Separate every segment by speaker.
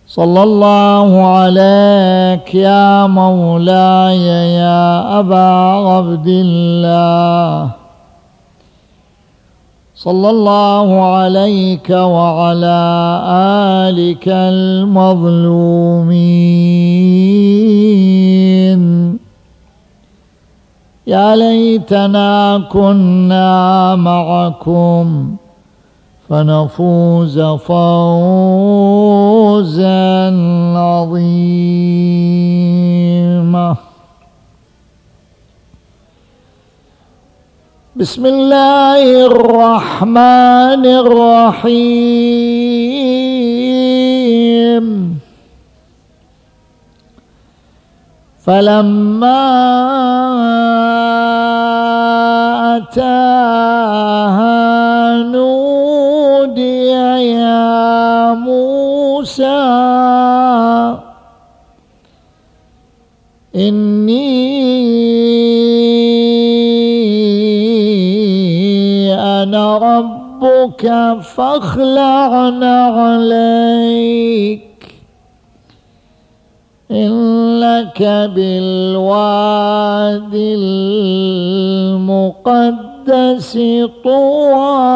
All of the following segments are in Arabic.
Speaker 1: صلى الله عليك يا مولاي يا أبا عبد الله، صلى الله عليك وعلى آلك المظلومين. يا ليتنا كنا معكم فنفوز فوزا عظيما. بسم الله الرحمن الرحيم. فلما أتاها نودي يا موسى إني أنا ربك فاخلع نعليك إنك بالوادي المقدس طوى.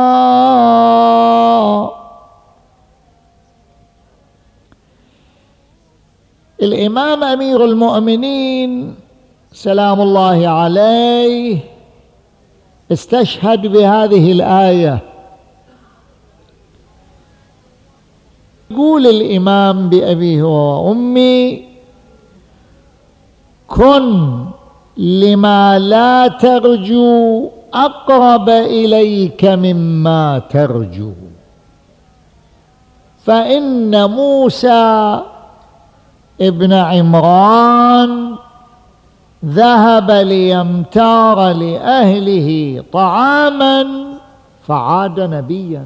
Speaker 1: الإمام أمير المؤمنين سلام الله عليه استشهد بهذه الآية. يقول الإمام بأبيه وأمي: كن لما لا ترجو أقرب إليك مما ترجو، فإن موسى ابن عمران ذهب ليمتار لأهله طعاما فعاد نبيا.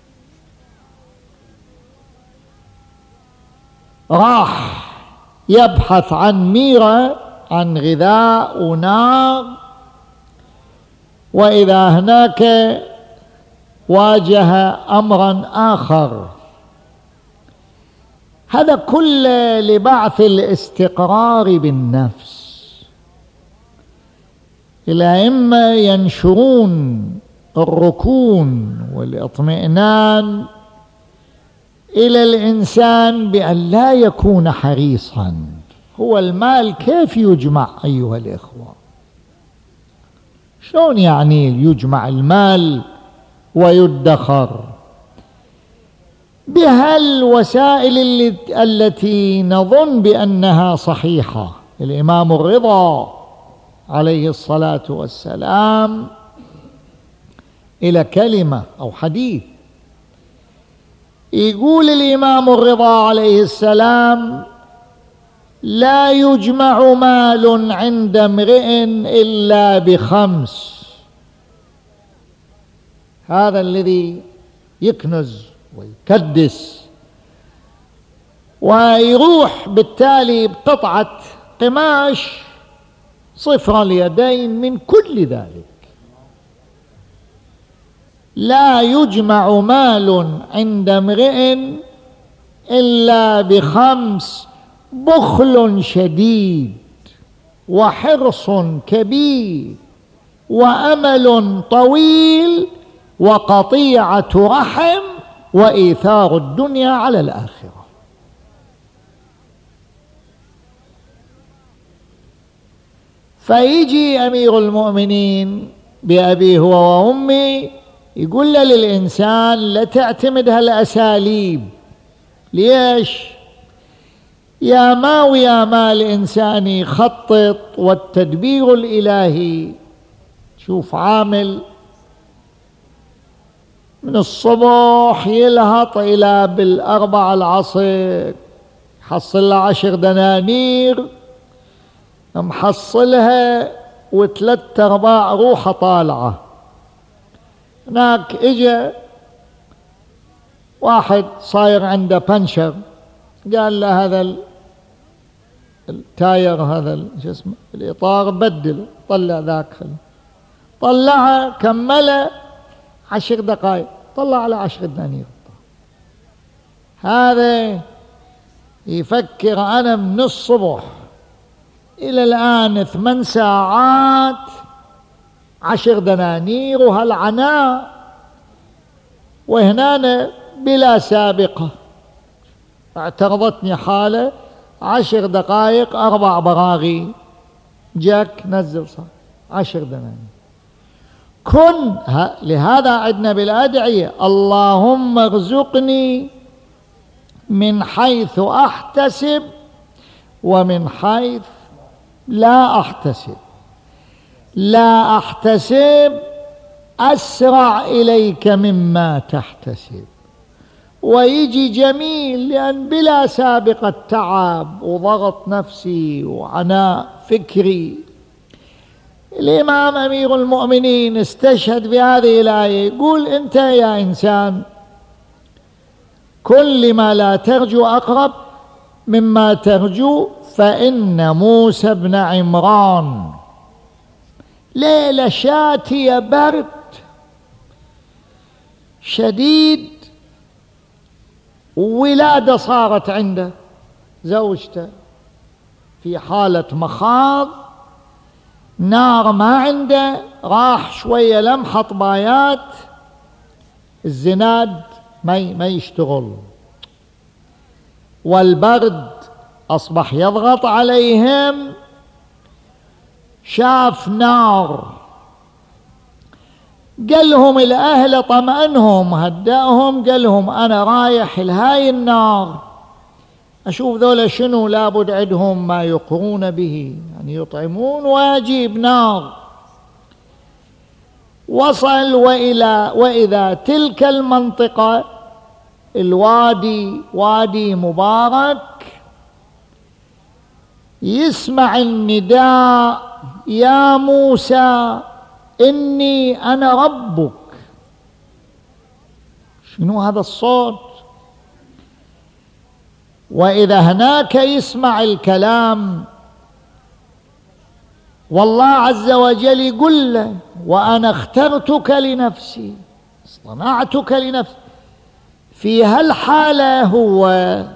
Speaker 1: راح يبحث عن ميرة، عن غذاء ونار، وإذا هناك واجه أمرا آخر. هذا كله لبعث الاستقرار بالنفس. الأئمة ينشرون الركون والاطمئنان إلى الإنسان بأن لا يكون حريصا. هو المال كيف يجمع أيها الإخوة؟ شلون يعني يجمع المال ويدخر؟ بهالوسائل التي نظن بأنها صحيحة. الإمام الرضا عليه الصلاة والسلام إلى كلمة أو حديث، يقول الإمام الرضا عليه السلام: لا يجمع مال عند امرئ إلا بخمس. هذا الذي يكنز ويكدس ويروح بالتالي بقطعة قماش صفر اليدين من كل ذلك. لا يجمع مال عند امرئ إلا بخمس: بخل شديد، وحرص كبير، وأمل طويل، وقطيعة رحم، وإيثار الدنيا على الآخرة. فيجي أمير المؤمنين بأبيه وأمي يقول للإنسان: لا تعتمد هالأساليب. ليش؟ يا ما ويا ما الإنسان يخطط، والتدبير الإلهي شوف عامل من الصبح يلهط إلى بالأربع العصر، حصل له 10 دنانير، محصلها و3/4 روحه طالعة. هناك اجى واحد صاير عنده بنشر، قال له: هذا التاير، هذا شو اسمه الإطار بدله، طلع ذاك، طلعه كمله 10 دقائق، طلع على 10 دنانير. هذا يفكر أنا من الصبح إلى الآن 8 ساعات 10 دنانير وهالعناء، وهنا بلا سابقة اعترضتني حالة 10 دقائق 4 براغي، جاك نزل صار 10 دنانير. لهذا عندنا بالأدعية اللهم ارزقني من حيث أحتسب ومن حيث لا أحتسب. لا أحتسب أسرع إليك مما تحتسب، ويجي جميل لأن بلا سابقة تعب وضغط نفسي وعناء فكري. الإمام أمير المؤمنين استشهد بهذه الآية، يقول أنت يا إنسان كل ما لا ترجو أقرب مما ترجو، فإن موسى بن عمران ليلة شاتية برد شديد، وولادة صارت عنده، زوجته في حالة مخاض، نار ما عنده، راح شوية لمحة طبايات، الزناد ما يشتغل، والبرد أصبح يضغط عليهم. شاف نار، قالهم الأهل، طمأنهم هدأهم، قالهم أنا رايح لهاي النار أشوف ذولا شنو لابد عندهم ما يقرون به، يعني يطعمون ويجيب نار. وصل وإذا تلك المنطقة الوادي وادي مبارك، يسمع النداء يا موسى إني أنا ربك. شنو هذا الصوت؟ وإذا هناك يسمع الكلام والله عز وجل يقول له وأنا اخترتك لنفسي، اصطنعتك لنفسي. في هالحالة هو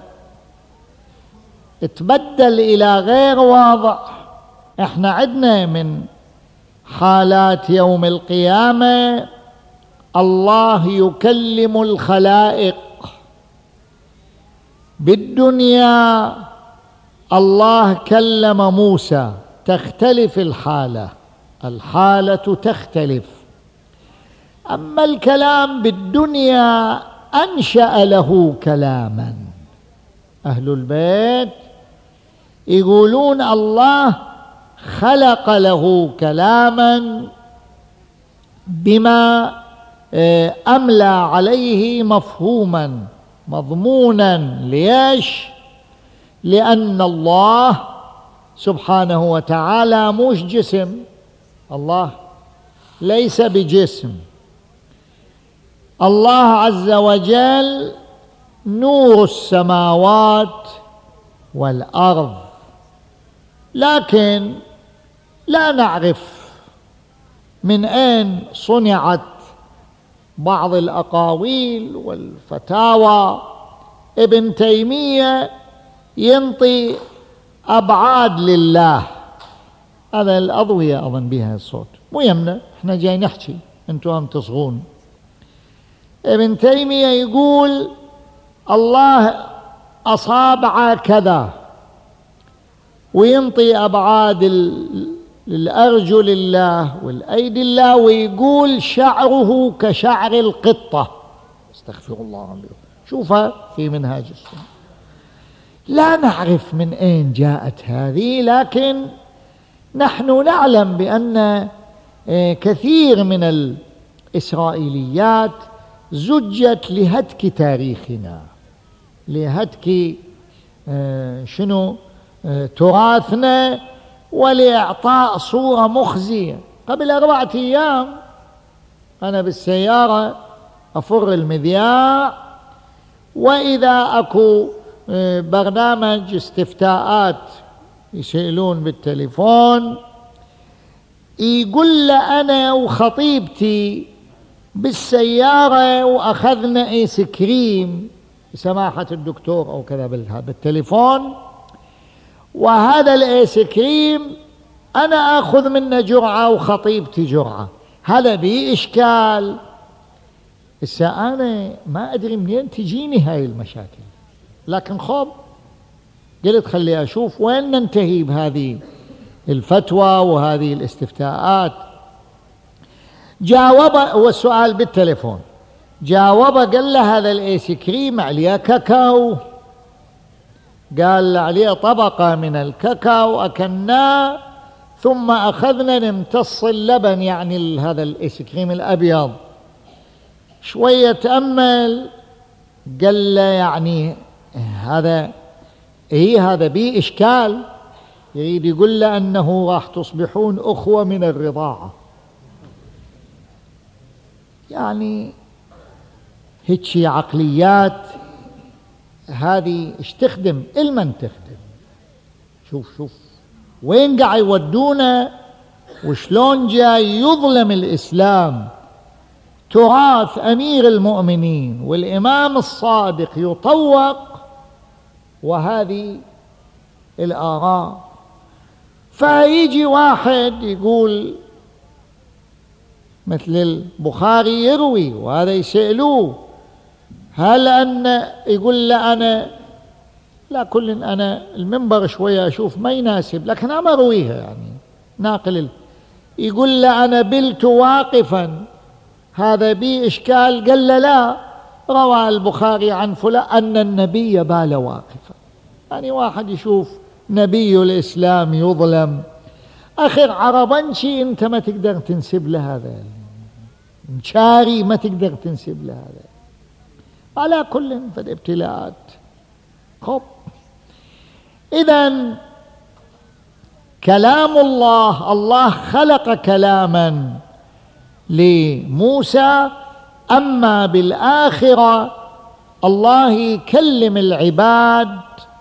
Speaker 1: اتبدل إلى غير واضح. احنا عدنا من حالات يوم القيامة الله يكلم الخلائق. بالدنيا الله كلم موسى، تختلف الحالة تختلف. أما الكلام بالدنيا أنشأ له كلاما. أهل البيت يقولون الله خلق له كلاما بما أملى عليه مفهوما مضمونا. ليش؟ لأن الله سبحانه وتعالى مش جسم، الله ليس بجسم، الله عز وجل نور السماوات والأرض، لكن لا نعرف من أين صنعت بعض الأقاويل والفتاوى. ابن تيمية ينطي أبعاد لله، هذا الأضوية أظن بها الصوت، مو يمنا، احنا جاي نحكي انتم هم تصغون. ابن تيمية يقول الله أصابع كذا، وينطي أبعاد الأرجل الله والأيدي الله، ويقول شعره كشعر القطة. استغفر الله عنه. شوفها في منهاج السنة. لا نعرف من أين جاءت هذه، لكن نحن نعلم بأن كثير من الإسرائيليات زجت لهتك تاريخنا، لهتك تراثنا، ولإعطاء صورة مخزية. قبل 4 أيام أنا بالسيارة أفر المذياع، وإذا أكو برنامج استفتاءات يسألون بالتليفون، يقول له أنا وخطيبتي بالسيارة وأخذنا آيس كريم سماحة الدكتور أو كذا بالتليفون، وهذا الآيس كريم أنا أخذ منه جرعة وخطيبتي جرعة، هذا بيه إشكال. أنا ما أدري منين تجيني هاي المشاكل، لكن قلت خلي أشوف وين ننتهي بهذه الفتوى وهذه الاستفتاءات. جاوب، والسؤال بالتليفون، جاوب قال له هذا الآيس كريم عليه كاكاو، قال عليه طبقة من الكاكاو أكلناه ثم أخذنا نمتص اللبن، يعني هذا الآيس كريم الأبيض. شوية تأمل قال له يعني هذا هذا بيه إشكال، يريد يقول له أنه راح تصبحون أخوة من الرضاعة. يعني هيك عقليات هذه ايش تخدم؟ المن تخدم؟ شوف وين قاعد يودونا وشلون جاي يظلم الإسلام. تراث أمير المؤمنين والإمام الصادق يطوق، وهذه الآراء. فيجي واحد يقول مثل البخاري يروي، وهذا يسألوه هل أن يقول له أنا لا كل أنا المنبر شوية أشوف ما يناسب، لكن أنا ما أرويها يعني ناقل. يقول له أنا بلت واقفا، هذا بي إشكال. قال له لا، روى البخاري عن فلان أن النبي بال واقفا. يعني واحد يشوف نبي الإسلام يظلم، آخر عربنشي أنت ما تقدر تنسب له هذا، مشاري ما تقدر تنسب له هذا. على كل فالابتلاءات. إذن كلام الله خلق كلاما لموسى، أما بالآخرة الله يكلم العباد،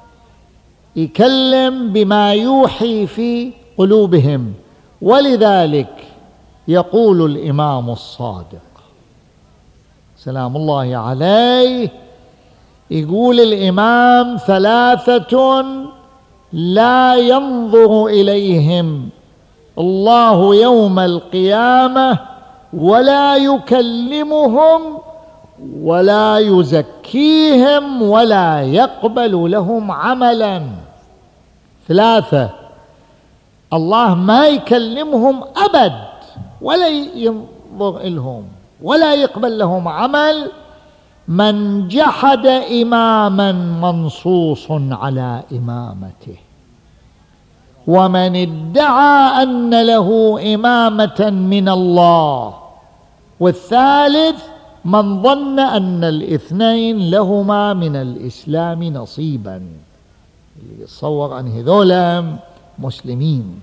Speaker 1: يكلم بما يوحي في قلوبهم. ولذلك يقول الإمام الصادق سلام الله عليه، يقول الإمام ثلاثة لا ينظر إليهم الله يوم القيامة ولا يكلمهم ولا يزكيهم ولا يقبل لهم عملا. ثلاثة الله ما يكلمهم أبد ولا ينظر إلهم ولا يقبل لهم عمل: من جحد إماما منصوص على إمامته، ومن ادعى أن له إمامة من الله، والثالث من ظن أن الاثنين لهما من الإسلام نصيبا. اللي يتصور أن هذولا مسلمين.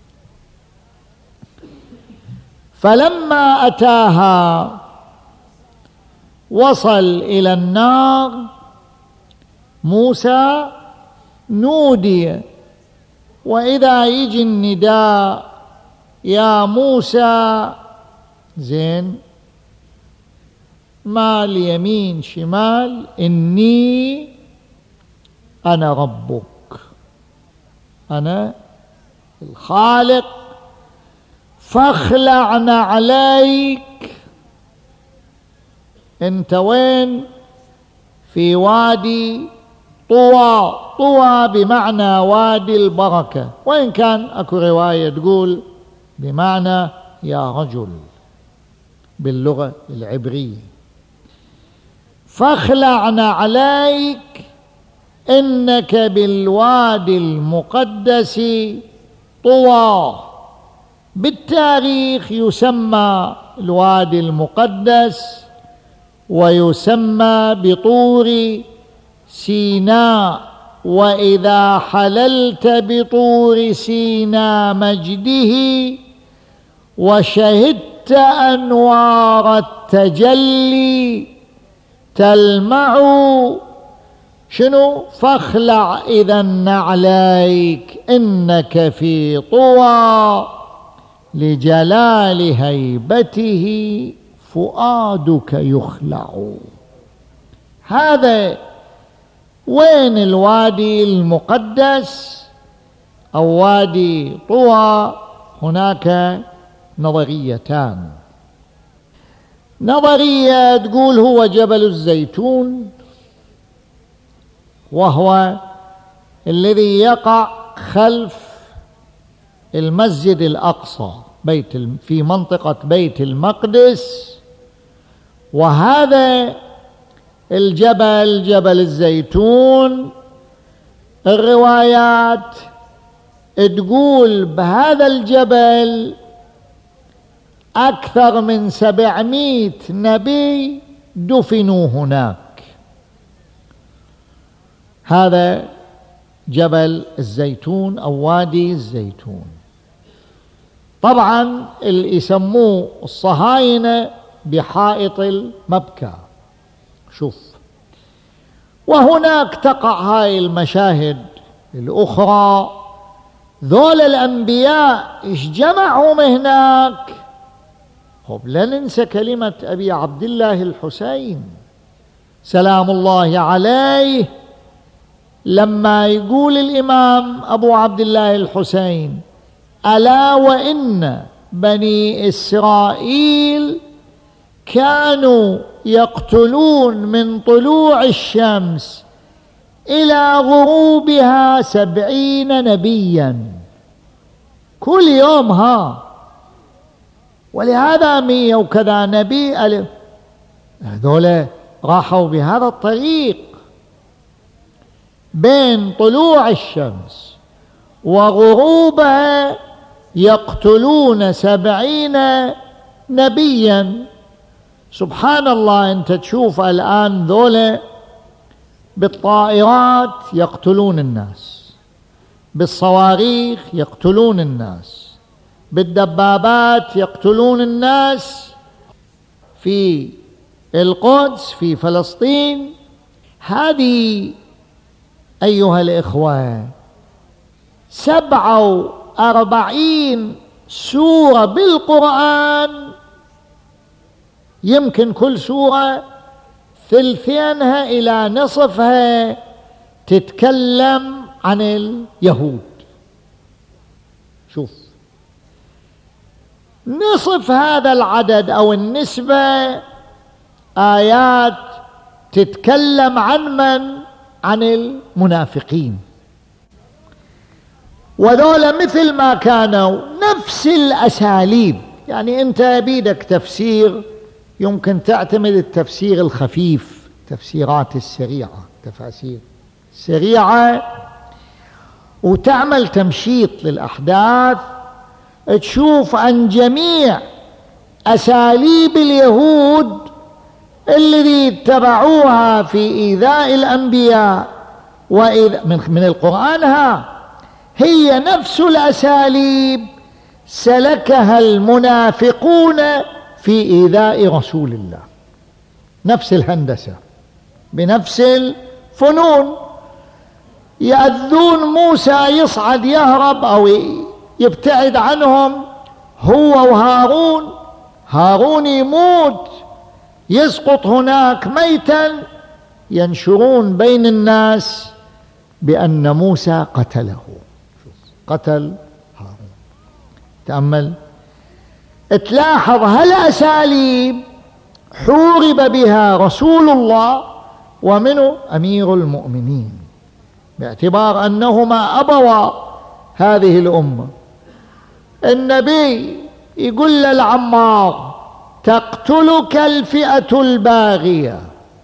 Speaker 1: فلما أتاها وصل إلى النار موسى نودي، وإذا يجي النداء يا موسى زين مال يمين شمال إني أنا ربك، أنا الخالق، فاخلعنا عليك. انت وين؟ في وادي طوى. طوى بمعنى وادي البركة، وإن كان أكو رواية تقول بمعنى يا رجل باللغة العبرية. فاخلعنا عليك إنك بالوادي المقدس طوى. بالتاريخ يسمى الوادي المقدس ويسمى بطور سيناء. وإذا حللت بطور سيناء مجده وشهدت أنوار التجلي تلمع شنو؟ فاخلع إذن عليك إنك في طوى لجلال هيبته فؤادك يخلع. هذا وين الوادي المقدس أو وادي طوى؟ هناك نظريتان. نظرية تقول هو جبل الزيتون، وهو الذي يقع خلف المسجد الأقصى في منطقة بيت المقدس، وهذا الجبل جبل الزيتون الروايات تقول بهذا الجبل أكثر من 700 نبي دفنوا هناك. هذا جبل الزيتون أو وادي الزيتون. طبعا اللي يسموه الصهاينة بحائط المبكى. شوف، وهناك تقع هاي المشاهد الأخرى. ذول الأنبياء إيش جمعهم هناك؟ لا ننسى كلمة أبي عبد الله الحسين سلام الله عليه، لما يقول الإمام أبو عبد الله الحسين: ألا وإن بني إسرائيل كانوا يقتلون من طلوع الشمس إلى غروبها 70 نبيا كل يوم. ولهذا 100 وكذا نبي هذول راحوا بهذا الطريق بين طلوع الشمس وغروبها يقتلون 70 نبيا. سبحان الله، أنت تشوف الآن ذولا بالطائرات يقتلون الناس، بالصواريخ يقتلون الناس، بالدبابات يقتلون الناس، في القدس في فلسطين. هذه أيها الإخوة 47 سورة بالقرآن، يمكن كل سورة ثلثينها إلى نصفها تتكلم عن اليهود. شوف، نصف هذا العدد أو النسبة آيات تتكلم عن من؟ عن المنافقين. وذولا مثل ما كانوا نفس الأساليب. يعني أنت بيدك تفسير، يمكن تعتمد التفسير الخفيف، التفسيرات السريعة، تفاسير سريعة، وتعمل تمشيط للأحداث، تشوف عن جميع أساليب اليهود الذي اتبعوها في إيذاء الأنبياء من القرآن. هي نفس الأساليب سلكها المنافقون في إيذاء رسول الله، نفس الهندسة بنفس الفنون. يأذون موسى يصعد يهرب أو يبتعد عنهم هو وهارون، هارون يموت يسقط هناك ميتا، ينشرون بين الناس بأن موسى قتله، قتل هارون. تأمل، تلاحظ هالأساليب حورب بها رسول الله ومنه أمير المؤمنين، باعتبار أنهما أبوا هذه الأمة. النبي يقول للعمار: تقتلك الفئة الباغية.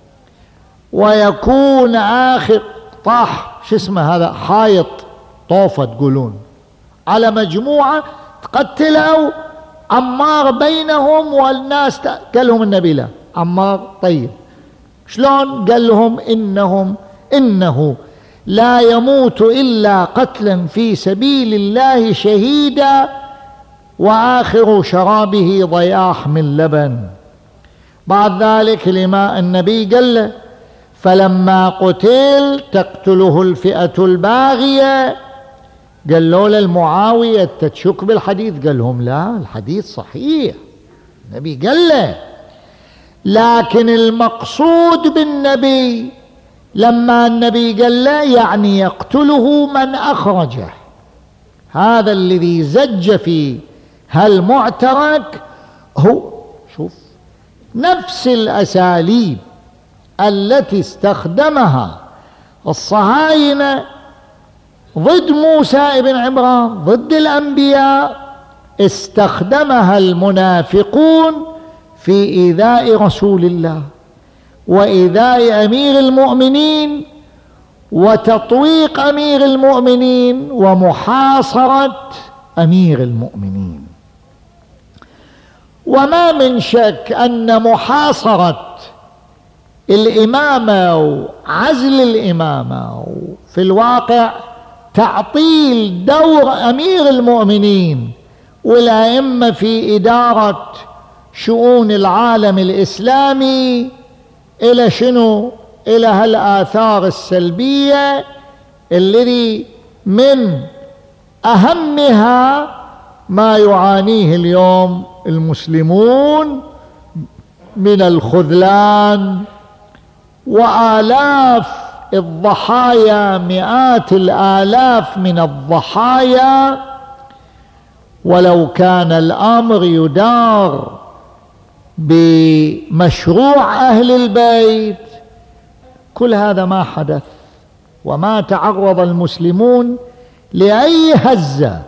Speaker 1: ويكون آخر طاح شو اسمه هذا، حائط طوفة تقولون، على مجموعة تقتلوا عمار بينهم، والناس قال لهم النبي: لا عمار طيب. شلون؟ قال لهم: إنه لا يموت إلا قتلا في سبيل الله شهيدا، وآخر شرابه ضياح من لبن. بعد ذلك النبي قال له: فلما قتل تقتله الفئة الباغية. قالوا له المعاوية: تشك بالحديث؟ قال لهم: لا، الحديث صحيح، النبي قال له، لكن المقصود بالنبي لما النبي قال له يعني يقتله من أخرجه. هذا الذي زج في هالمعترك هو، شوف، نفس الأساليب التي استخدمها الصهاينة ضد موسى بن عمران، ضد الأنبياء، استخدمها المنافقون في إيذاء رسول الله وإيذاء أمير المؤمنين وتطويق أمير المؤمنين ومحاصرة أمير المؤمنين. وما من شك أن محاصرة الإمامة وعزل الإمامة في الواقع تعطيل دور أمير المؤمنين والأئمة في إدارة شؤون العالم الإسلامي إلى شنو؟ إلى هالآثار السلبية الذي من أهمها ما يعانيه اليوم المسلمون من الخذلان وآلاف الضحايا، مئات الآلاف من الضحايا. ولو كان الأمر يدار بمشروع أهل البيت كل هذا ما حدث، وما تعرض المسلمون لأي هزة.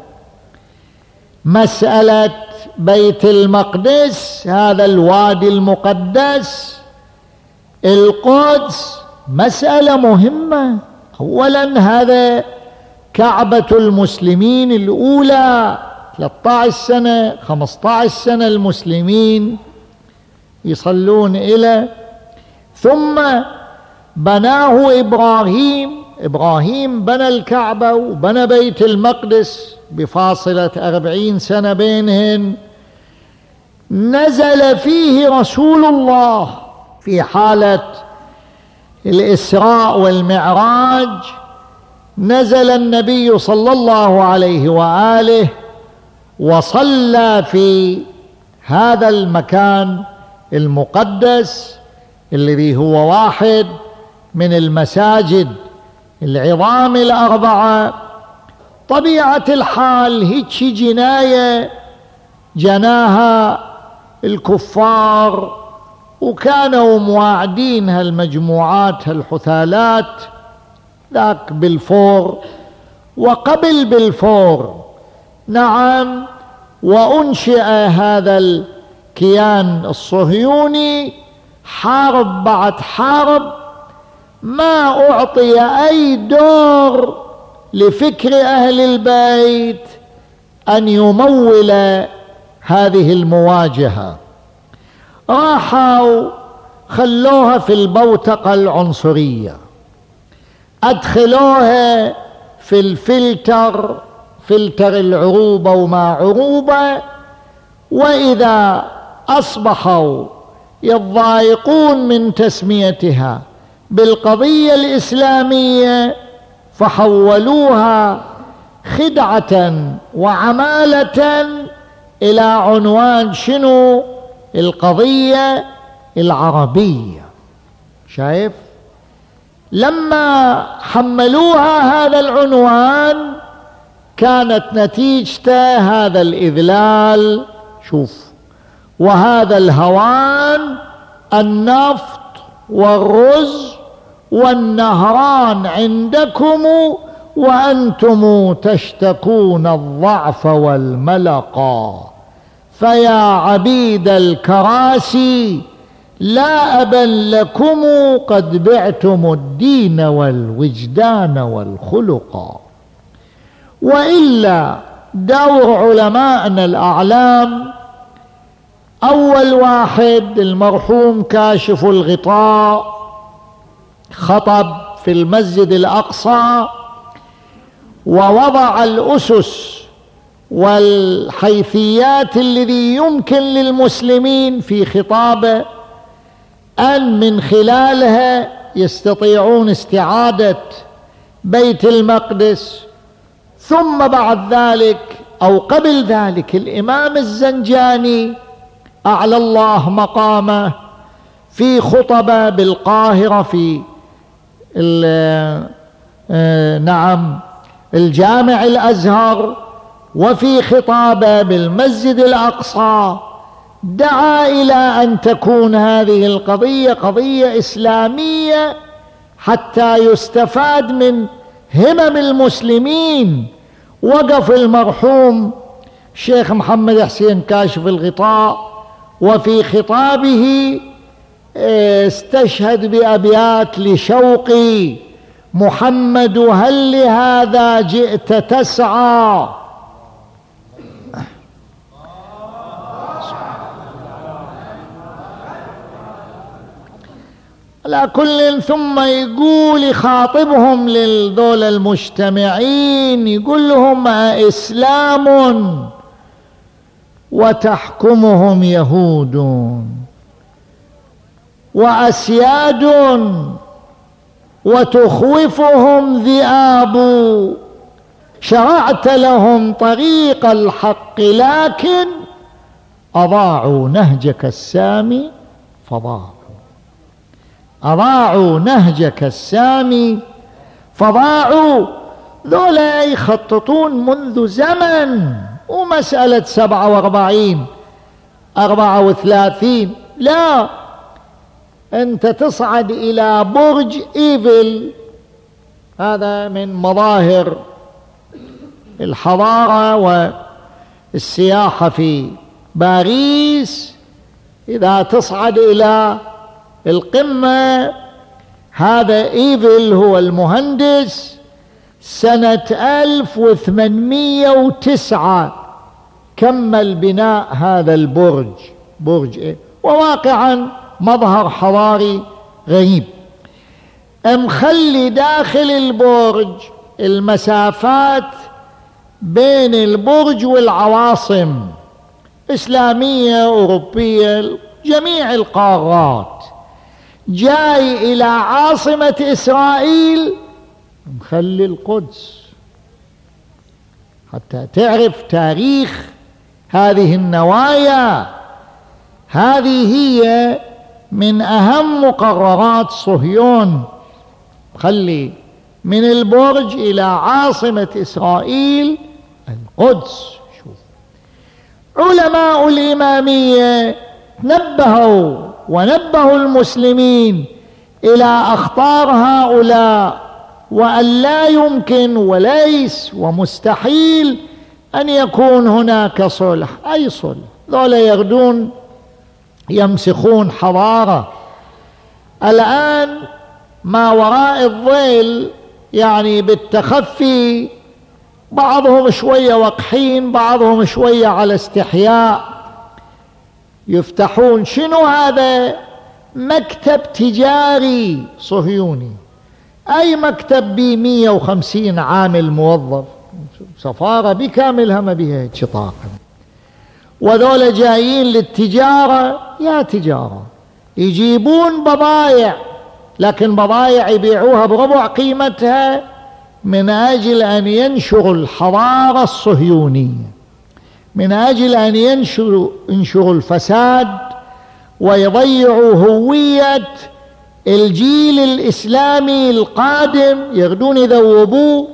Speaker 1: مسألة بيت المقدس، هذا الوادي المقدس، القدس، مسألة مهمة. أولا هذا كعبة المسلمين الأولى، 13 سنة 15 سنة المسلمين يصلون إلى، ثم بناه إبراهيم بنى الكعبة وبنى بيت المقدس بفاصلة 40 سنة بينهن. نزل فيه رسول الله في حالة الإسراء والمعراج، نزل النبي صلى الله عليه وآله وصلى في هذا المكان المقدس الذي هو واحد من المساجد العظام الأربعة. طبيعة الحال هيك جناية جناها الكفار، وكانوا مواعدين هالمجموعات هالحثالات ذاك بالفور وقبل بالفور. نعم، وأنشئ هذا الكيان الصهيوني حرب بعد حرب، ما أعطي أي دور لفكر أهل البيت أن يمول هذه المواجهة. راحوا خلوها في البوتقة العنصرية، أدخلوها في الفلتر، فلتر العروبة وما عروبة، وإذا أصبحوا يضايقون من تسميتها بالقضية الإسلامية فحولوها خدعة وعمالة إلى عنوان شنو؟ القضية العربية. شايف؟ لما حملوها هذا العنوان كانت نتيجته هذا الإذلال. شوف، وهذا الهوان، النفط والرز والنهران عندكم وأنتم تشتكون الضعف والملقا، فيا عبيد الكراسي لا أبا لكم قد بعتم الدين والوجدان والخلقا. وإلا دور علماءنا الأعلام، أول واحد المرحوم كاشف الغطاء خطب في المسجد الأقصى ووضع الأسس والحيثيات الذي يمكن للمسلمين في خطابه أن من خلالها يستطيعون استعادة بيت المقدس. ثم بعد ذلك أو قبل ذلك الإمام الزنجاني أعلى الله مقامه في خطبة بالقاهرة في نعم الجامع الأزهر، وفي خطابه بالمسجد الأقصى دعا إلى أن تكون هذه القضية قضية إسلامية حتى يستفاد من همم المسلمين. وقف المرحوم الشيخ محمد حسين كاشف الغطاء وفي خطابه استشهد بأبيات لشوقي: محمد هل لهذا جئت تسعى. على كل، ثم يقول يخاطبهم للذول المجتمعين يقول لهم: إسلام وتحكمهم يهود وأسياد وتخوفهم ذئاب، شرعت لهم طريق الحق لكن أضاعوا نهجك السامي فضاعوا. أضاعوا نهجك السامي فضاعوا. ذولا يخططون منذ زمن، ومسألة 47 34 لا، أنت تصعد إلى برج إيفل، هذا من مظاهر الحضارة والسياحة في باريس. إذا تصعد إلى القمة، هذا إيفل هو المهندس سنة 1809 كمل بناء هذا البرج، برج إيه، وواقعا مظهر حضاري غريب. مخلي داخل البرج المسافات بين البرج والعواصم إسلامية أوروبية جميع القارات. جاي إلى عاصمة إسرائيل مخلي القدس، حتى تعرف تاريخ هذه النوايا. هذه هي من أهم مقررات صهيون، خلي من البرج إلى عاصمة إسرائيل القدس. شوف علماء الإمامية نبهوا ونبهوا المسلمين إلى أخطار هؤلاء، وأن لا يمكن وليس ومستحيل أن يكون هناك صلح. أي صلح؟ ذولا يغدون يمسخون حضارة. الآن ما وراء الظل يعني بالتخفي، بعضهم شوية وقحين، بعضهم شوية على استحياء، يفتحون شنو هذا؟ مكتب تجاري صهيوني. أي مكتب بي 150 عامل موظف، سفارة بكاملها ما بيها هيك طاقم، وذولا جايين للتجارة. يا تجارة يجيبون بضائع، لكن بضائع يبيعوها بربع قيمتها من أجل أن ينشروا الحضارة الصهيونية، من أجل أن ينشروا الفساد ويضيعوا هوية الجيل الإسلامي القادم. يغدون يذوبوه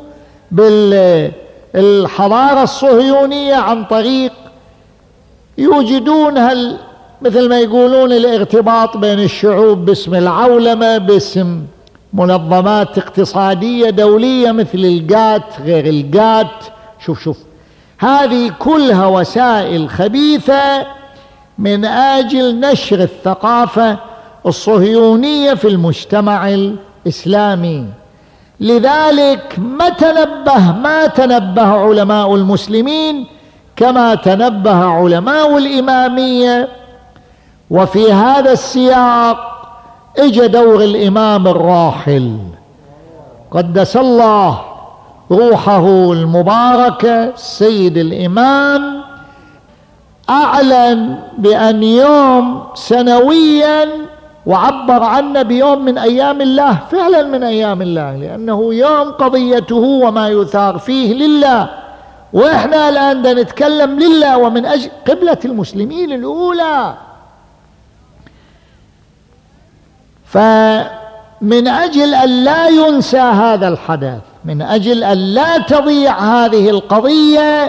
Speaker 1: بالحضارة الصهيونية عن طريق يوجدون مثل ما يقولون الارتباط بين الشعوب باسم العولمة، باسم منظمات اقتصادية دولية مثل الجات غير الجات. شوف هذه كلها وسائل خبيثة من أجل نشر الثقافة الصهيونية في المجتمع الإسلامي. لذلك ما تنبه علماء المسلمين كما تنبه علماء الإمامية. وفي هذا السياق اجى دور الإمام الراحل قدس الله روحه المباركة السيد الإمام، أعلن بأن يوم سنويا، وعبر عنه بيوم من أيام الله، فعلا من أيام الله، لأنه يوم قضيته وما يثار فيه لله. وإحنا الآن نتكلم لله ومن أجل قبلة المسلمين الأولى. فمن من أجل أن لا ينسى هذا الحدث، من أجل أن لا تضيع هذه القضية،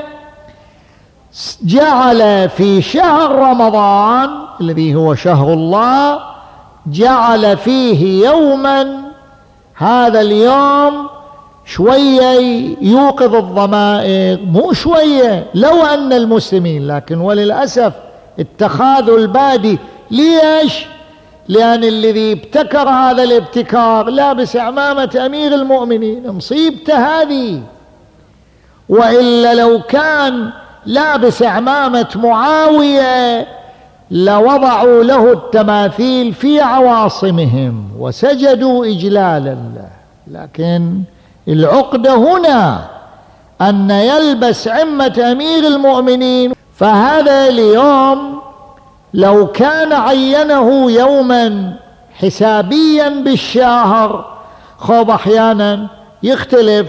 Speaker 1: جعل في شهر رمضان الذي هو شهر الله، جعل فيه يوما، هذا اليوم شوية يوقظ الضمائر، مو شوية، لو أن المسلمين، لكن وللأسف اتخاذوا البادي. ليش؟ لأن الذي ابتكر هذا الابتكار لابس عمامة أمير المؤمنين، مصيبته هذه. وإلا لو كان لابس عمامة معاوية لوضعوا له التماثيل في عواصمهم وسجدوا إجلالا له. لكن العقدة هنا أن يلبس عمة أمير المؤمنين. فهذا اليوم لو كان عينه يوما حسابيا بالشهر، خب أحيانا يختلف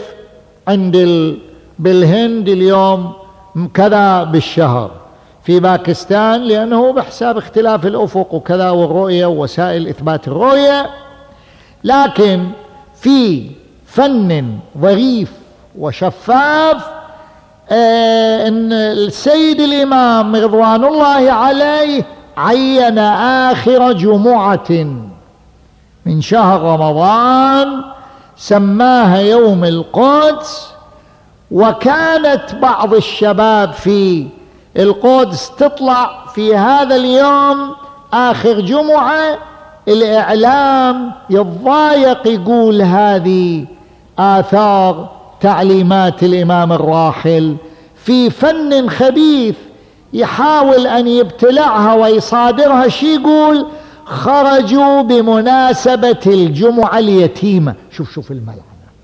Speaker 1: بالهند اليوم كذا بالشهر، في باكستان لأنه بحساب اختلاف الأفق وكذا والرؤية ووسائل إثبات الرؤية. لكن في فن ظريف وشفاف إن السيد الإمام رضوان الله عليه عين آخر جمعة من شهر رمضان سماها يوم القدس. وكانت بعض الشباب في القدس تطلع في هذا اليوم آخر جمعة، الإعلام يتضايق يقول هذه آثار تعليمات الإمام الراحل، في فن خبيث يحاول أن يبتلعها ويصادرها. شي يقول خرجوا بمناسبة الجمعة اليتيمة. شوف الملعنة،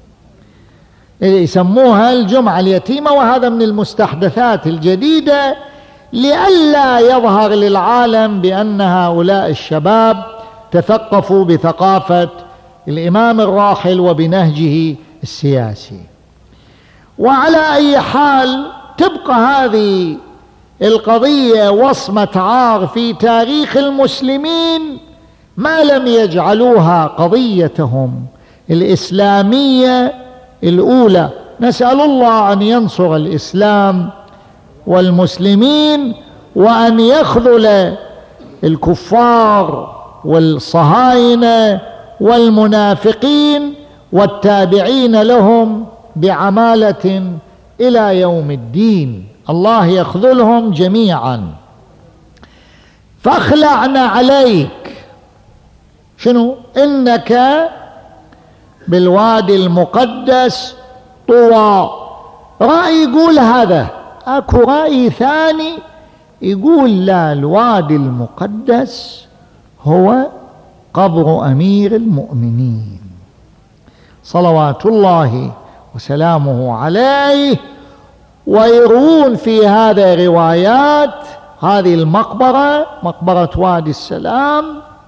Speaker 1: يسموها الجمعة اليتيمة، وهذا من المستحدثات الجديدة لئلا يظهر للعالم بأن هؤلاء الشباب تثقفوا بثقافة الإمام الراحل وبنهجه السياسي. وعلى أي حال تبقى هذه القضية وصمة عار في تاريخ المسلمين ما لم يجعلوها قضيتهم الإسلامية الأولى. نسأل الله أن ينصر الإسلام والمسلمين، وأن يخذل الكفار والصهاينة والمنافقين والتابعين لهم بعمالة إلى يوم الدين. الله يخذلهم جميعا. فاخلعنا عليك، شنو؟ إنك بالوادي المقدس طوى. رأي يقول هذا، أكو رأي ثاني يقول لا، الوادي المقدس هو قبر أمير المؤمنين صلوات الله وسلامه عليه. ويروون في هذا روايات هذه المقبرة، مقبرة وادي السلام،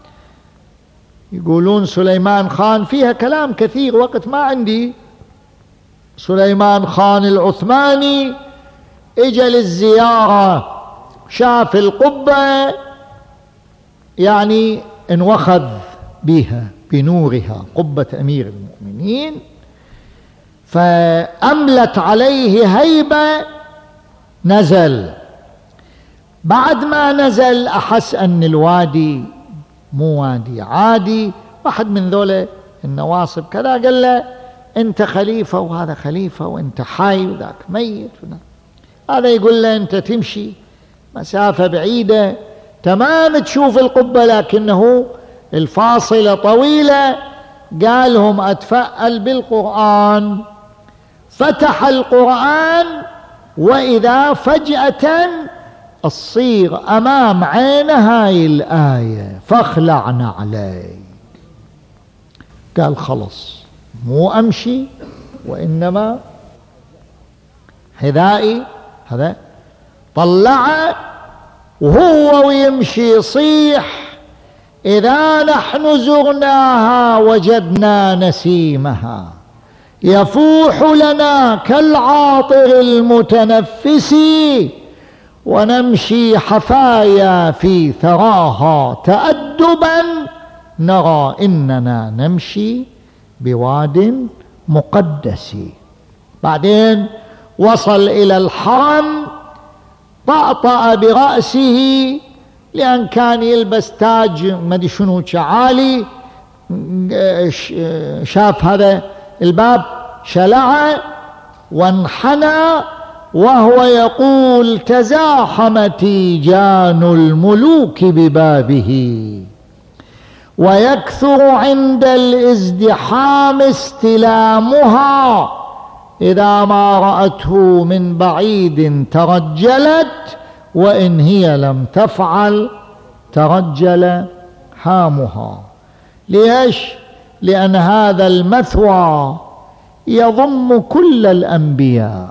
Speaker 1: يقولون سليمان خان، فيها كلام كثير وقت ما عندي. سليمان خان العثماني اجى للزيارة، شاف القبة، يعني انوخذ بها بنورها، قبة أمير المؤمنين، فأملت عليه هيبة. نزل، بعد ما نزل أحس أن الوادي مو وادي عادي. واحد من ذولا النواصب كذا قال له أنت خليفة وهذا خليفة، وأنت حي وذاك ميت. هذا يقول له أنت تمشي مسافة بعيدة تمام تشوف القبة، لكنه الفاصلة طويلة. قالهم أتفأل بالقرآن، فتح القرآن، وإذا فجأة تصير أمام عينه هاي الآية فاخلعنا عليك. قال خلص، مو أمشي وإنما حذائي. هذا طلع وهو ويمشي يصيح إذا نحن زرناها وجدنا نسيمها يفوح لنا كالعاطر المتنفس، ونمشي حفايا في ثراها تأدبا نرى إننا نمشي بواد مقدس. بعدين وصل إلى الحرم، طأطأ برأسه لأن كان يلبس تاج مدري شنو عالي، شاف هذا الباب شلعه وانحنى وهو يقول: تزاحم تيجان الملوك ببابه، ويكثر عند الازدحام استلامها، إذا ما رأته من بعيد ترجلت، وإن هي لم تفعل ترجل حامها. ليش؟ لأن هذا المثوى يضم كل الأنبياء،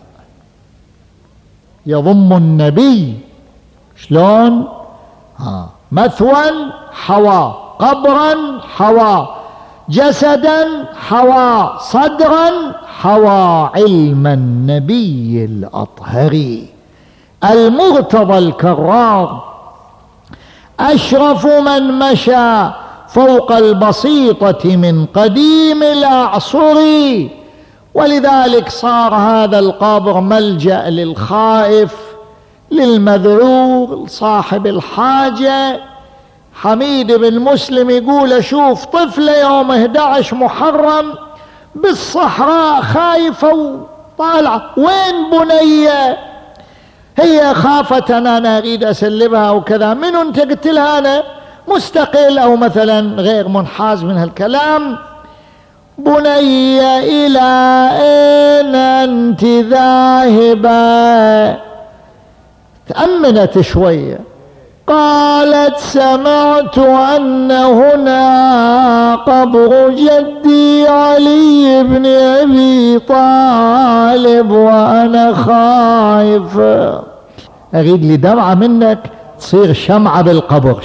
Speaker 1: يضم النبي. شلون؟ مثوى حوى، قبرا حوى، جسدا حوى، صدرا حوى علم النبي الأطهري المرتضى الكرار، أشرف من مشى فوق البسيطة من قديم الأعصر. ولذلك صار هذا القبر ملجأ للخائف، للمذعور، صاحب الحاجة. حميد بن مسلم يقول: أشوف طفلة يوم 11 محرم بالصحراء خايفة وطالعة، وين بنية؟ هي خافت أنا أريد أسلبها وكذا. من أنت؟ قلت لها أنا مستقل أو مثلا غير منحاز من هالكلام. بني إلى أين أنت ذاهبة؟ تأمنت شوية، قالت: سمعت أن هنا قبر جدي علي بن أبي طالب وأنا خايف. أريد لي دمعة منك تصير شمعة بالقبر،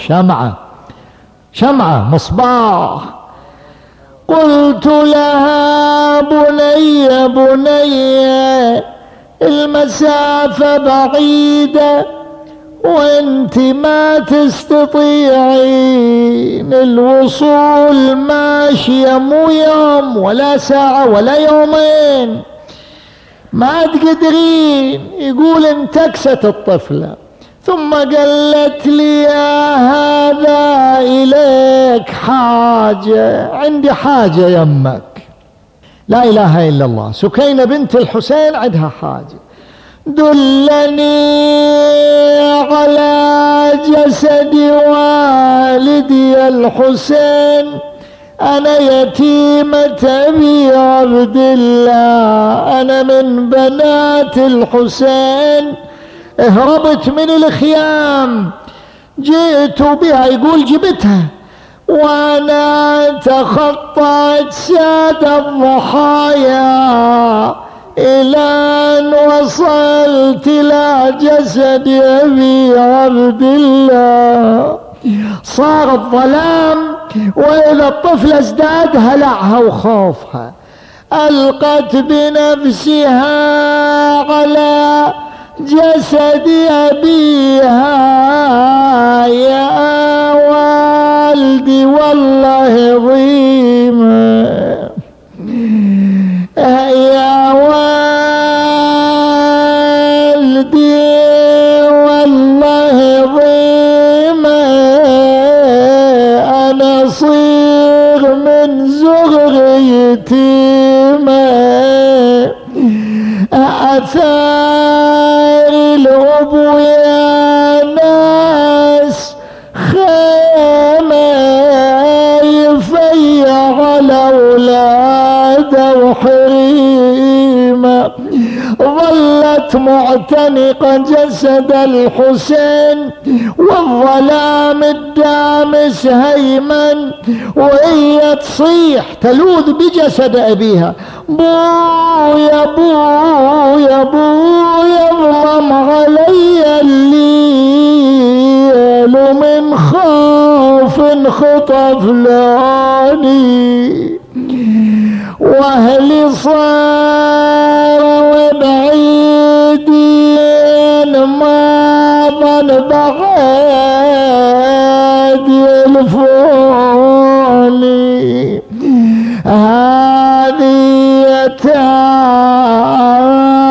Speaker 1: شمعة مصباح. قلت لها: بني المسافة بعيدة وانت ما تستطيعين الوصول ماشية، مو يوم ولا ساعة ولا يومين، ما تقدرين. يقول: انتكست الطفلة، ثم قالت لي: يا هذا إليك حاجة، عندي حاجة يمك. لا إله إلا الله. سكينة بنت الحسين عندها حاجة. دلني على جسد والدي الحسين، أنا يتيمة أبي عبد الله، أنا من بنات الحسين، اهربت من الخيام جئت بها. يقول: جبتها وأنا تخطت ساد الضحايا إلى أن وصلت إلى جسد أبي عبد الله. صار الظلام، وإذا الطفل ازداد هلعها وخوفها، ألقت بنفسها على جسد أبيها: يا والدي والله ظيمة، يا والدي والله ظيمة، أنا صيغ من زغر يتيمة، أثار الأبو يا ناس خيمة، يفيع على أولاده وحريمة. ظلت معتنقة جسد الحسين والظلام الدامس هيمن، وهي تصيح تلوذ بجسد أبيها: بويا بويا بويا، اظلم علي الليل من خوف خطف لوني، واهلي صار وبعيدين ما ظن بعد يلفون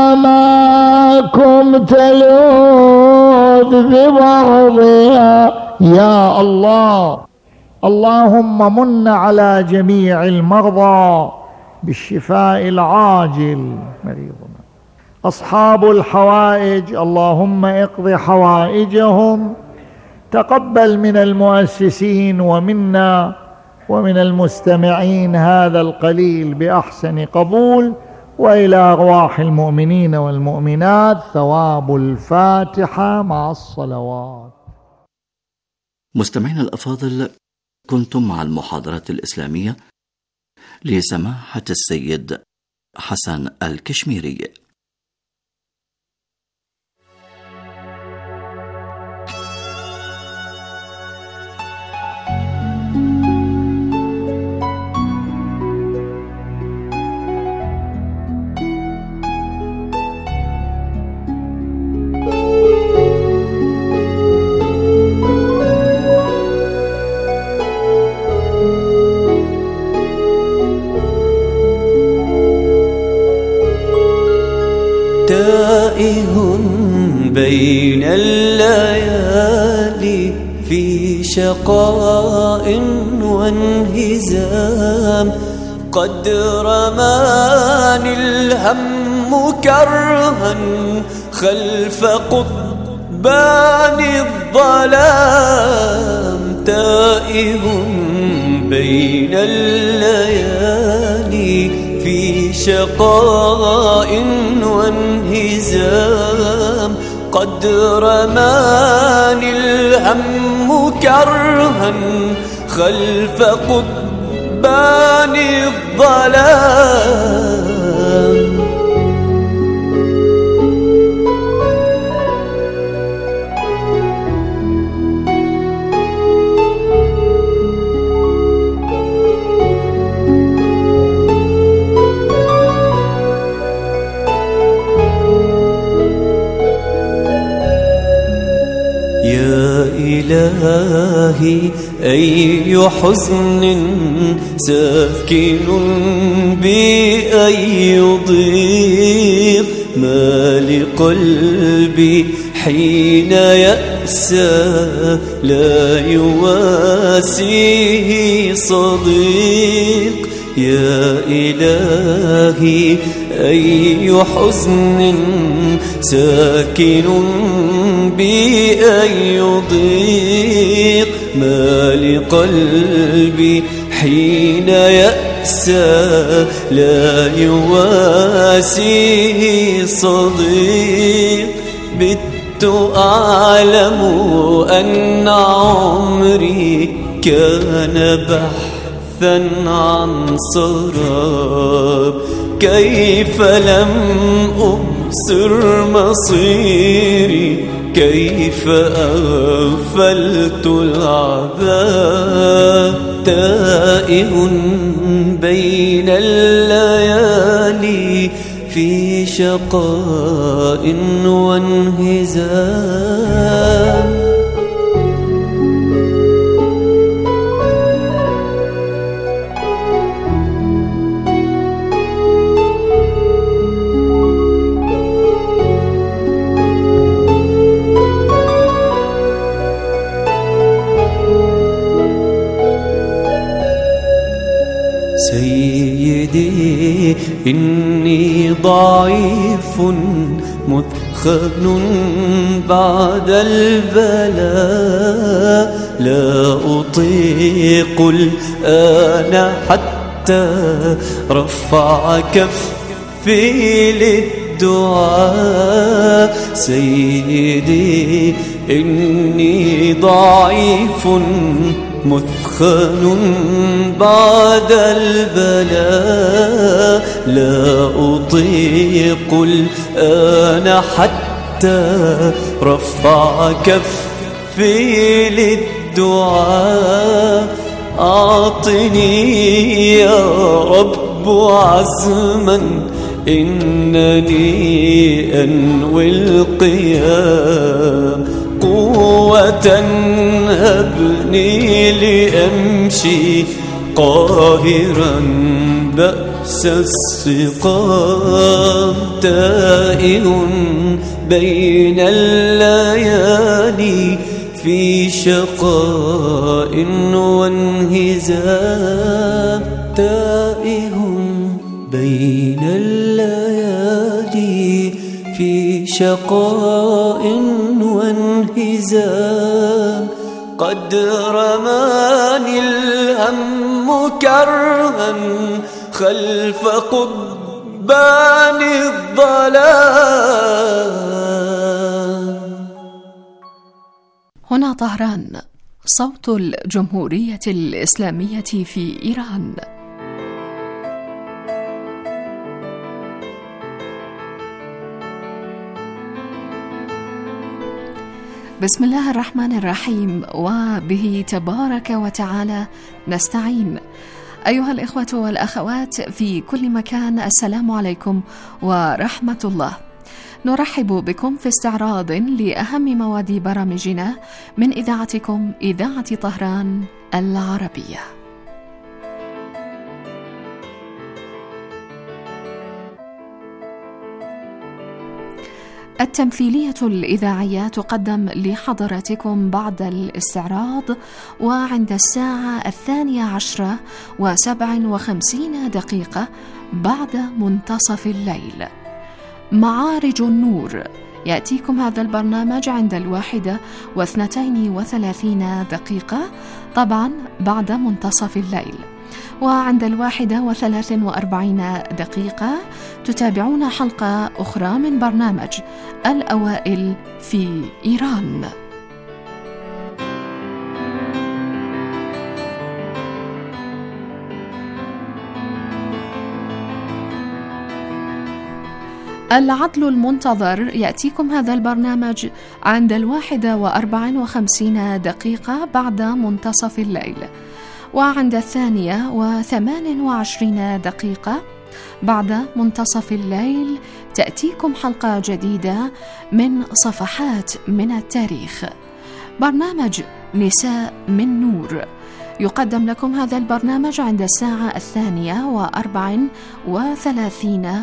Speaker 1: أماكم تلوذ ببعضها يا الله. اللهم من على جميع المرضى بالشفاء العاجل مريضنا. أصحاب الحوائج اللهم اقض حوائجهم. تقبل من المؤسسين ومنا ومن المستمعين هذا القليل بأحسن قبول، وإلى أرواح المؤمنين والمؤمنات ثواب الفاتحة مع الصلوات.
Speaker 2: مستمعين الأفاضل، كنتم مع المحاضرات الإسلامية لسماحة السيد حسن الكشميري.
Speaker 3: تائه بين الليالي في شقاء وانهزام، قد رماني الهم كرها خلف قضبان الظلام. تائه بين الليالي في شقاء وانهزام، قد رماني الهم كرها خلف قضبان الظلام. إلهي أي حزن ساكن بأي ضيق، ما لقلبي حين يأسى لا يواسيه صديق. يا إلهي أي حزن ساكن بأي ضيق، ما لقلبي حين يأسى لا يواسيه صديق. بت أعلم أن عمري كان بحثا عن سراب، كيف لم أبصر مصيري، كيف أغفلت العذاب. تائه بين الليالي في شقاء وانهزام. سيدي إني ضعيف مثخن بعد البلاء، لا أطيق الآن حتى رفع كفي للدعاء. سيدي إني ضعيف مثخن بعد البلاء، لا أطيق الآن حتى رفع كفي للدعاء. أعطني يا رب عزما إنني أنوي القيام، قوة هبني لأمشي قاهرا بأس السقام. تائه بين الليالي في شقاء وانهزام، تائه بين الليالي في شقاء وانهزام. قد رماني الهم كرها خلف قضبان الظلام.
Speaker 4: هنا طهران، صوت الجمهورية الإسلامية في إيران. بسم الله الرحمن الرحيم، وبه تبارك وتعالى نستعين. أيها الإخوة والأخوات في كل مكان، السلام عليكم ورحمة الله. نرحب بكم في استعراض لأهم مواد برامجنا من إذاعتكم إذاعة طهران العربية. التمثيلية الإذاعية تقدم لحضراتكم بعد الاستعراض وعند الساعة 12:57 بعد منتصف الليل. معارج النور، يأتيكم هذا البرنامج عند 1:32 طبعا بعد منتصف الليل. وعند 1:43 تتابعون حلقة أخرى من برنامج الأوائل في إيران. العدل المنتظر، يأتيكم هذا البرنامج عند 1:54 بعد منتصف الليل. وعند 2:28 بعد منتصف الليل تأتيكم حلقة جديدة من صفحات من التاريخ، برنامج نساء من نور. يقدم لكم هذا البرنامج عند الساعة 2:34.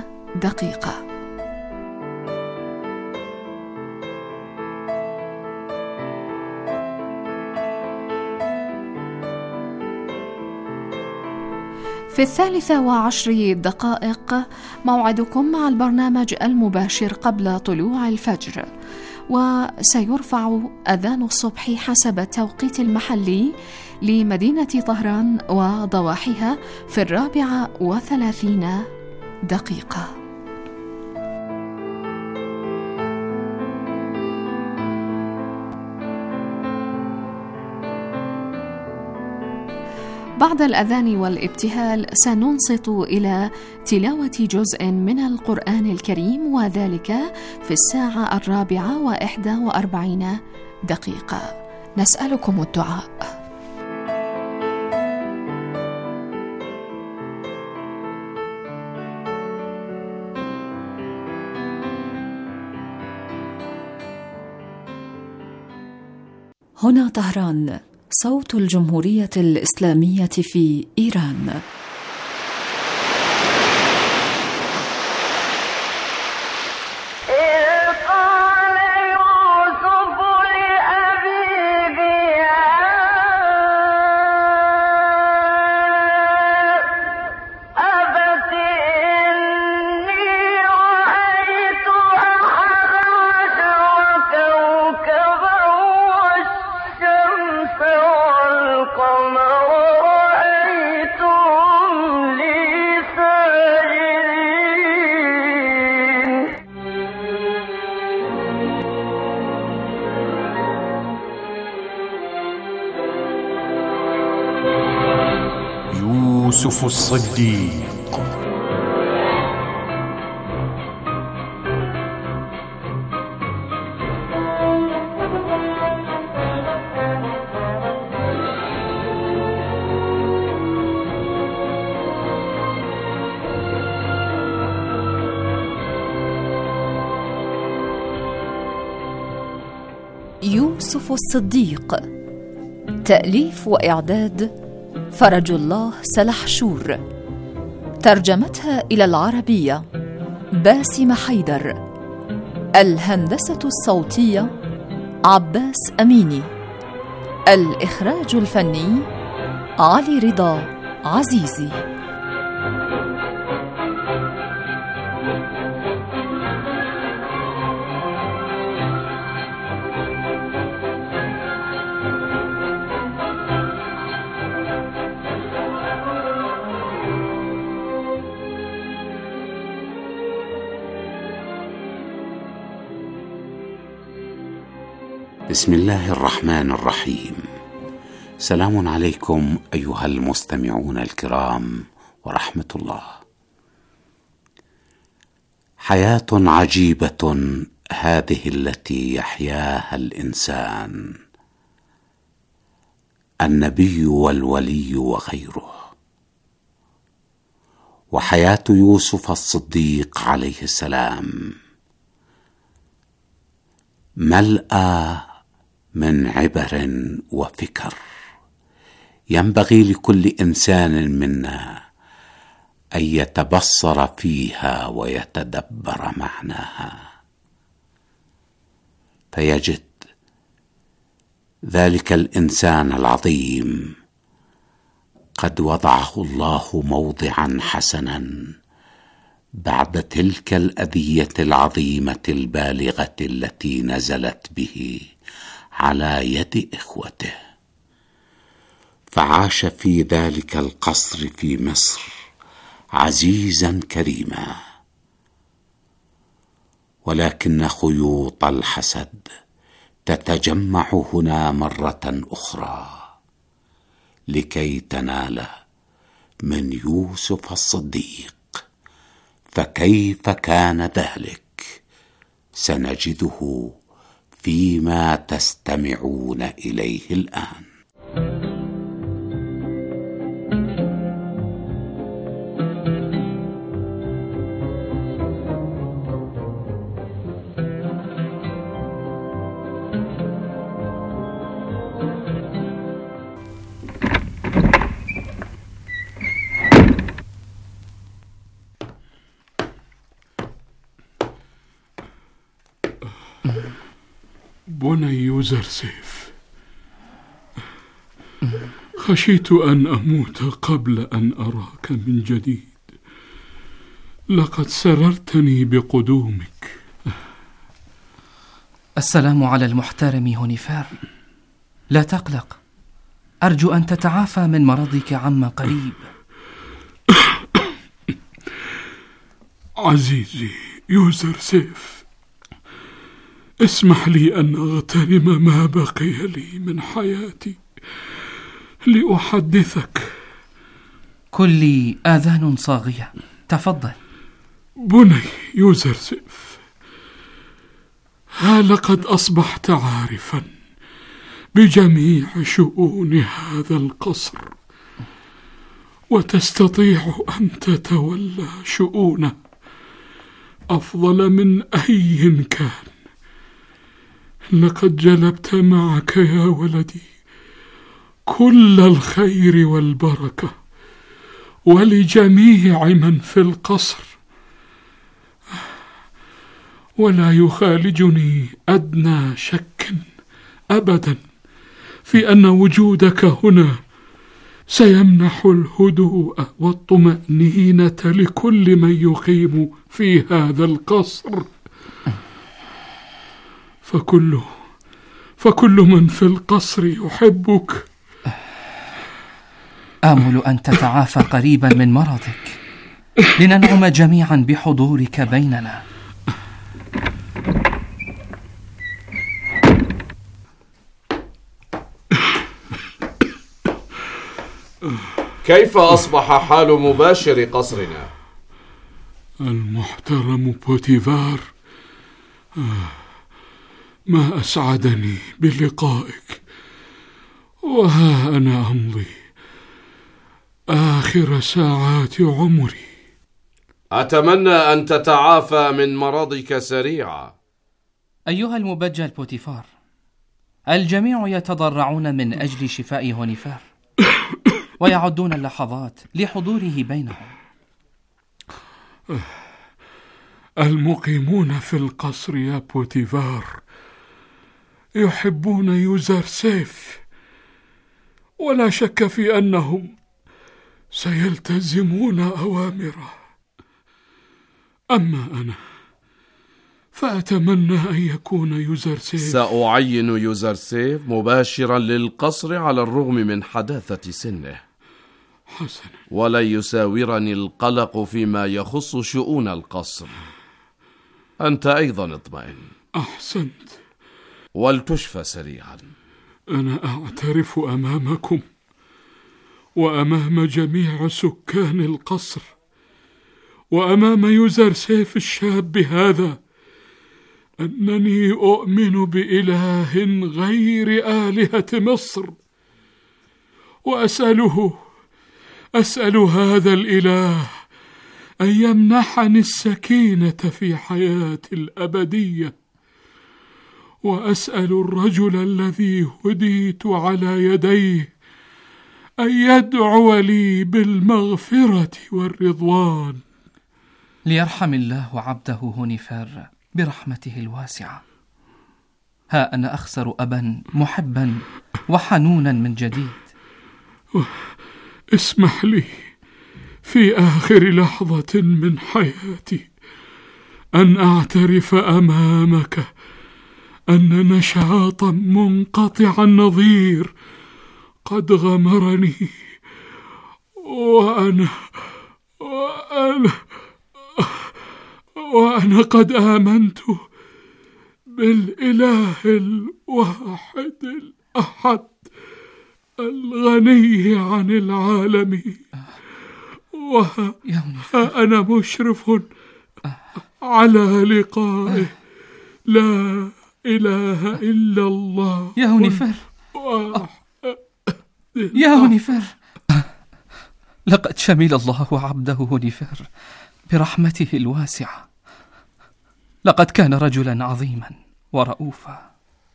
Speaker 4: في 13:10 موعدكم مع البرنامج المباشر قبل طلوع الفجر، وسيرفع أذان الصبح حسب التوقيت المحلي لمدينة طهران وضواحيها في 34. بعد الأذان والابتهال سننصت إلى تلاوة جزء من القرآن الكريم، وذلك في 4:41. نسألكم الدعاء. هنا طهران، صوت الجمهورية الإسلامية في إيران.
Speaker 5: يوسف الصديق.
Speaker 4: يوسف الصديق، تأليف وإعداد فرج الله سلحشور، ترجمتها إلى العربية باسم حيدر. الهندسة الصوتية عباس أميني. الإخراج الفني علي رضا عزيزي.
Speaker 6: بسم الله الرحمن الرحيم. سلام عليكم أيها المستمعون الكرام ورحمة الله. حياة عجيبة هذه التي يحياها الإنسان، النبي والولي وغيره. وحياة يوسف الصديق عليه السلام ملأى من عبر وفكر، ينبغي لكل إنسان منا أن يتبصر فيها ويتدبر معناها، فيجد ذلك الإنسان العظيم قد وضعه الله موضعا حسنا بعد تلك الأذية العظيمة البالغة التي نزلت به على يد إخوته، فعاش في ذلك القصر في مصر عزيزا كريما. ولكن خيوط الحسد تتجمع هنا مرة أخرى لكي تنال من يوسف الصديق. فكيف كان ذلك؟ سنجده فيما تستمعون إليه الآن.
Speaker 5: بني يوزرسيف، خشيت أن أموت قبل أن أراك من جديد. لقد سررتني بقدومك.
Speaker 7: السلام على المحترم هونيفر. لا تقلق، أرجو أن تتعافى من مرضك عما قريب.
Speaker 5: عزيزي يوزرسيف، اسمح لي أن أغتنم ما بقي لي من حياتي لأحدثك.
Speaker 7: كل آذان صاغية، تفضل.
Speaker 5: بني يوزرسيف، ها لقد أصبحت عارفا بجميع شؤون هذا القصر، وتستطيع أن تتولى شؤونه أفضل من أي كان. لقد جلبت معك يا ولدي كل الخير والبركة ولجميع من في القصر، ولا يخالجني أدنى شك أبدا في أن وجودك هنا سيمنح الهدوء والطمأنينة لكل من يقيم في هذا القصر. فكل من في القصر يحبك.
Speaker 7: آمل أن تتعافى قريبا من مرضك لننعم جميعا بحضورك بيننا.
Speaker 8: كيف أصبح حال مباشر قصرنا؟
Speaker 5: المحترم بوتيفار، ما أسعدني بلقائك، وها أنا أمضي آخر ساعات عمري.
Speaker 8: أتمنى أن تتعافى من مرضك سريعا.
Speaker 7: أيها المبجل بوتيفار، الجميع يتضرعون من أجل شفاء هونيفر ويعدون اللحظات لحضوره بينهم.
Speaker 5: المقيمون في القصر يا بوتيفار يحبون يوزرسيف، ولا شك في أنهم سيلتزمون أوامره. أما أنا فأتمنى أن يكون يوزرسيف.
Speaker 8: سأعين يوزرسيف مباشرا للقصر على الرغم من حداثة سنه.
Speaker 5: حسنا.
Speaker 8: ولا يساورني القلق فيما يخص شؤون القصر. أنت أيضا اطمئن.
Speaker 5: أحسنت.
Speaker 8: ولتشفى سريعا.
Speaker 5: أنا أعترف أمامكم وأمام جميع سكان القصر وأمام يوزرسيف الشاب هذا أنني أؤمن بإله غير آلهة مصر، وأسأل هذا الإله أن يمنحني السكينة في حياتي الأبدية، وأسأل الرجل الذي هديت على يديه أن يدعو لي بالمغفرة والرضوان.
Speaker 7: ليرحم الله عبده هونيفر برحمته الواسعة. ها أنا أخسر أبا محبا وحنونا من جديد.
Speaker 5: اسمح لي في آخر لحظة من حياتي أن أعترف أمامك أن نشاطا منقطع النظير قد غمرني، وأنا قد آمنت بالإله الواحد الأحد الغني عن العالمين، وأنا مشرف على لقائه. لا إله إلا الله.
Speaker 7: يا هونيفر، يا هونيفر، لقد شمل الله عبده هونيفر برحمته الواسعة. لقد كان رجلا عظيما ورؤوفا.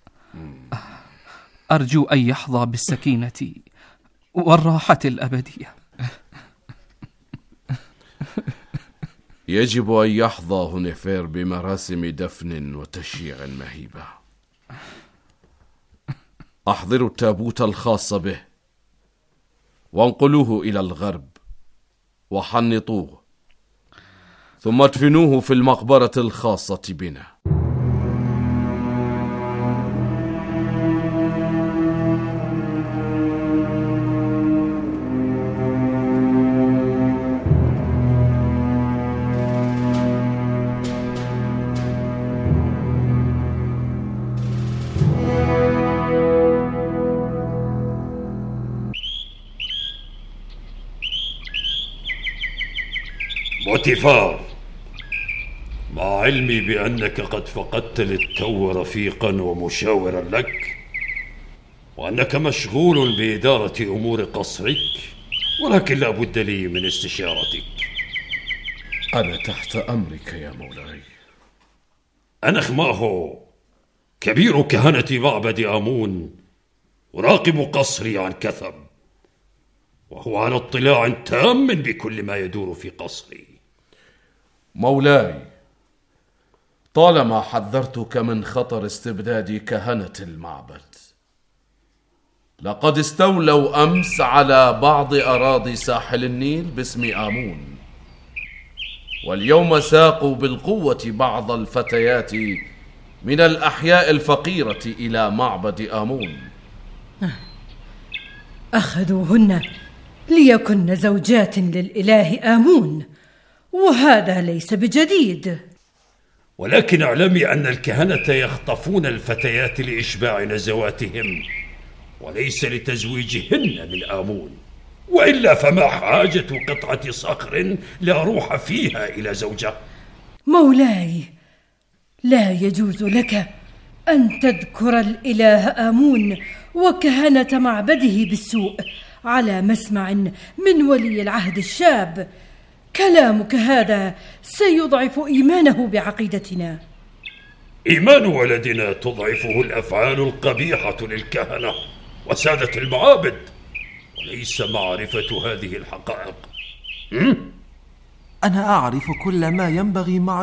Speaker 7: أرجو أن يحظى بالسكينة والراحة الأبدية.
Speaker 8: يجب أن يحظى هونيفر بمراسم دفن وتشييع مهيبة. أحضروا التابوت الخاص به وانقلوه إلى الغرب وحنطوه، ثم ادفنوه في المقبرة الخاصة بنا.
Speaker 9: بوتيفار، مع علمي بأنك قد فقدت للتو رفيقا ومشاورا لك، وأنك مشغول بإدارة أمور قصرك، ولكن لا بد لي من استشارتك.
Speaker 8: أنا تحت أمرك يا مولاي.
Speaker 9: أنا خماهو، كبير كهنة معبد آمون، أراقب قصري عن كثب، وهو على اطلاع تام بكل ما يدور في قصري.
Speaker 8: مولاي، طالما حذرتك من خطر استبداد كهنة المعبد. لقد استولوا أمس على بعض أراضي ساحل النيل باسم آمون، واليوم ساقوا بالقوة بعض الفتيات من الأحياء الفقيرة إلى معبد آمون.
Speaker 10: أخذوهن ليكن زوجات للإله آمون، وهذا ليس بجديد.
Speaker 9: ولكن اعلمي أن الكهنة يخطفون الفتيات لإشباع نزواتهم، وليس لتزويجهن من آمون، وإلا فما حاجة قطعة صخر لا روح فيها إلى زوجة؟
Speaker 10: مولاي، لا يجوز لك أن تذكر الإله آمون وكهنة معبده بالسوء على مسمع من ولي العهد الشاب. كلامك هذا سيضعف إيمانه بعقيدتنا.
Speaker 9: إيمان ولدنا تضعفه الأفعال القبيحة للكهنة وسادة المعابد، وليس معرفة هذه الحقائق.
Speaker 3: أنا أعرف كل ما ينبغي